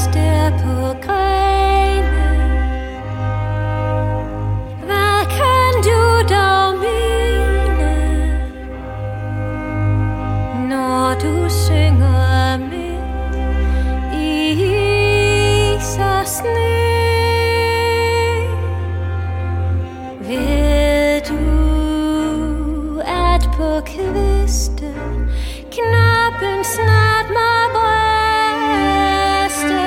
der på grenen. Hvad kan du dog mene, når du synger midt i is og sne? Ved du, at på kvisten knappen snart må briste?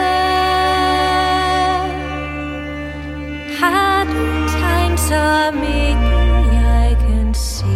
Har du tegn, som ikke jeg kan se?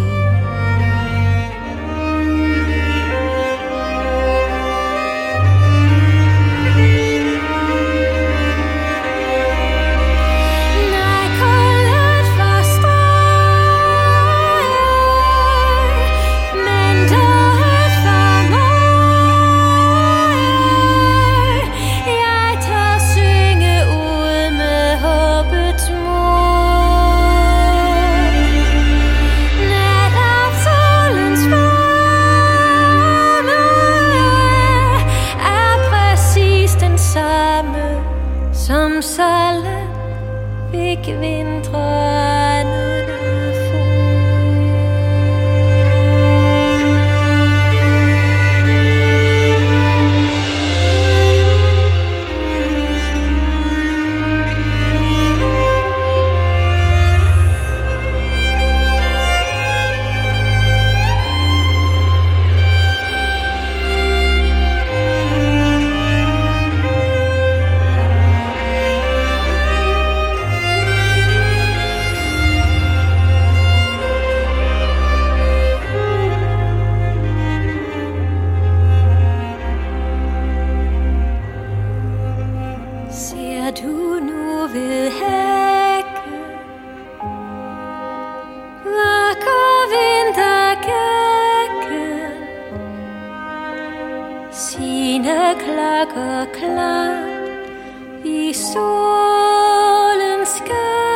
Som så let fik vintrene få. Ser du nu ved hækken, hvor går vintergækken sine klokker klart i solens skær?